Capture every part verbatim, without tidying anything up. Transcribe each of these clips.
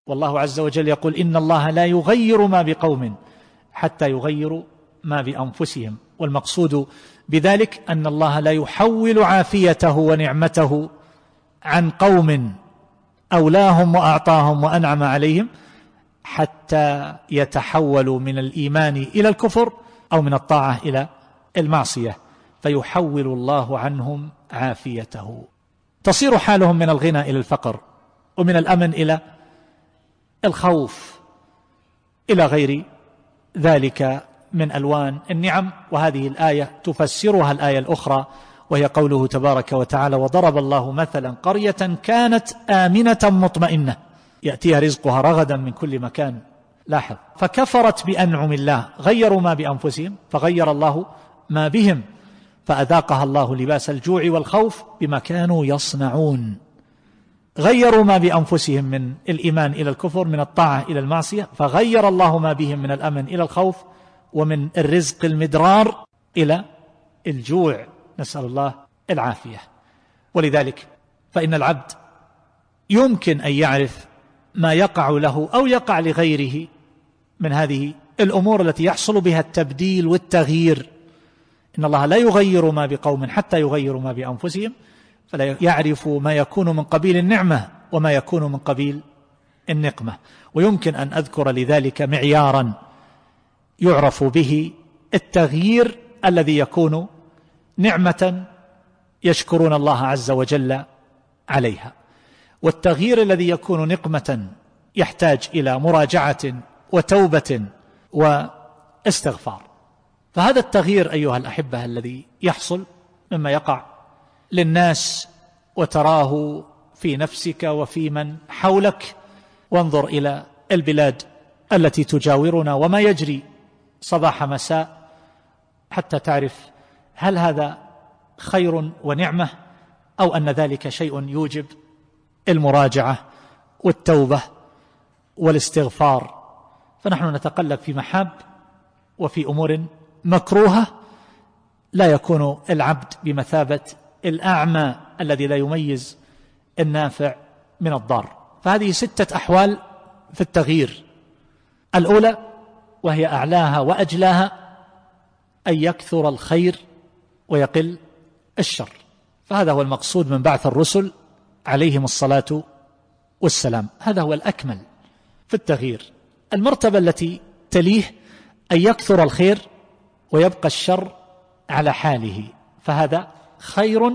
والله عز وجل يقول إن الله لا يغير ما بقوم حتى يغيروا ما بأنفسهم. والمقصود بذلك أن الله لا يحول عافيته ونعمته عن قوم أولاهم وأعطاهم وأنعم عليهم حتى يتحولوا من الإيمان إلى الكفر أو من الطاعة إلى المعصية، فيحول الله عنهم عافيته. تصير حالهم من الغنى إلى الفقر، ومن الأمن إلى الخوف، إلى غير ذلك من ألوان النعم. وهذه الآية تفسرها الآية الأخرى، وهي قوله تبارك وتعالى: وضرب الله مثلا قرية كانت آمنة مطمئنة يأتيها رزقها رغدا من كل مكان. لاحظ، فكفرت بأنعم الله، غيروا ما بأنفسهم فغير الله ما بهم، فأذاقها الله لباس الجوع والخوف بما كانوا يصنعون. غيروا ما بأنفسهم من الإيمان إلى الكفر، من الطاعة إلى المعصية، فغير الله ما بهم من الأمن إلى الخوف، ومن الرزق المدرار إلى الجوع، نسأل الله العافية. ولذلك فإن العبد يمكن أن يعرف ما يقع له أو يقع لغيره من هذه الأمور التي يحصل بها التبديل والتغيير. إن الله لا يغير ما بقوم حتى يغيروا ما بأنفسهم، فلا يعرف ما يكون من قبيل النعمة وما يكون من قبيل النقمة. ويمكن أن أذكر لذلك معيارا يعرف به التغيير الذي يكون نعمة يشكرون الله عز وجل عليها، والتغيير الذي يكون نقمة يحتاج إلى مراجعة وتوبة واستغفار. فهذا التغيير أيها الأحبة الذي يحصل مما يقع للناس وتراه في نفسك وفي من حولك، وانظر إلى البلاد التي تجاورنا وما يجري صباح مساء حتى تعرف هل هذا خير ونعمة أو أن ذلك شيء يوجب المراجعة والتوبة والاستغفار. فنحن نتقلب في محاب وفي أمور مكروهة، لا يكون العبد بمثابة الأعمى الذي لا يميز النافع من الضار. فهذه ستة أحوال في التغيير. الأولى وهي أعلاها وأجلاها أن يكثر الخير ويقل الشر، فهذا هو المقصود من بعث الرسل عليهم الصلاة والسلام، هذا هو الأكمل في التغيير. المرتبة التي تليه أن يكثر الخير ويبقى الشر على حاله، فهذا خير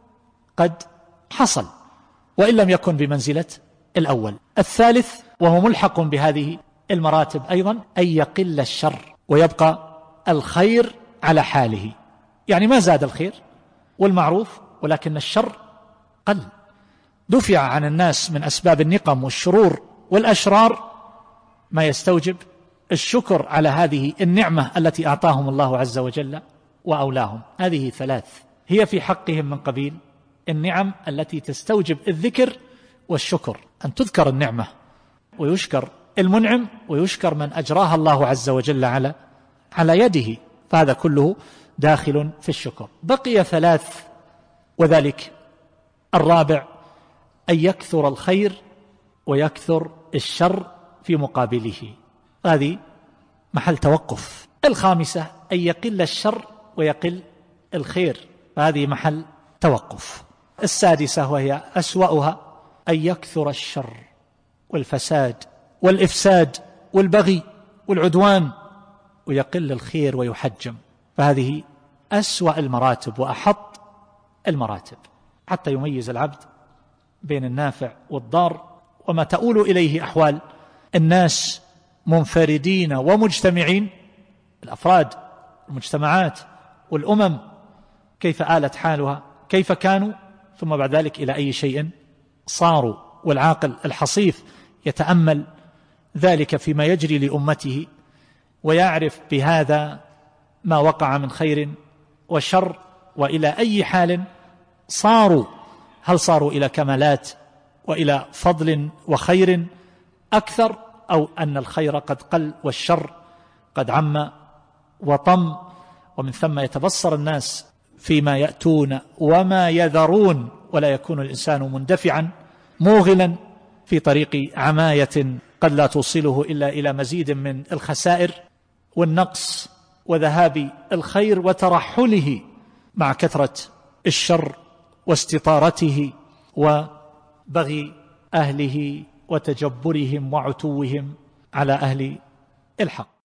قد حصل وإن لم يكن بمنزلة الأول. الثالث وهو ملحق بهذه المراتب أيضا أن يقل الشر ويبقى الخير على حاله، يعني ما زاد الخير والمعروف ولكن الشر قل، دفع عن الناس من أسباب النقم والشرور والأشرار ما يستوجب الشكر على هذه النعمة التي أعطاهم الله عز وجل وأولاهم. هذه ثلاث هي في حقهم من قبيل النعم التي تستوجب الذكر والشكر، أن تذكر النعمة ويشكر المنعم ويشكر من أجراها الله عز وجل على على يده، فهذا كله داخل في الشكر. بقي ثلاث، وذلك الرابع أن يكثر الخير ويكثر الشر في مقابله، هذه محل توقف. الخامسة أن يقل الشر ويقل الخير، فهذه محل توقف. السادسة وهي أسوأها أن يكثر الشر والفساد والإفساد والبغي والعدوان ويقل الخير ويحجم، فهذه أسوأ المراتب وأحط المراتب، حتى يميز العبد بين النافع والضار وما تؤول إليه أحوال الناس منفردين ومجتمعين، الأفراد المجتمعات والأمم كيف آلت حالها، كيف كانوا، ثم بعد ذلك إلى أي شيء صاروا. والعاقل الحصيف يتأمل ذلك فيما يجري لأمته ويعرف بهذا ما وقع من خير وشر وإلى أي حال صاروا، هل صاروا إلى كمالات وإلى فضل وخير أكثر، أو أن الخير قد قل والشر قد عم وطم. ومن ثم يتبصر الناس فيما يأتون وما يذرون، ولا يكون الإنسان مندفعا موغلا في طريق عماية قد لا توصله إلا إلى مزيد من الخسائر والنقص وذهاب الخير وترحله مع كثرة الشر واستطارته وبغي أهله وتجبرهم وعتوهم على أهل الحق.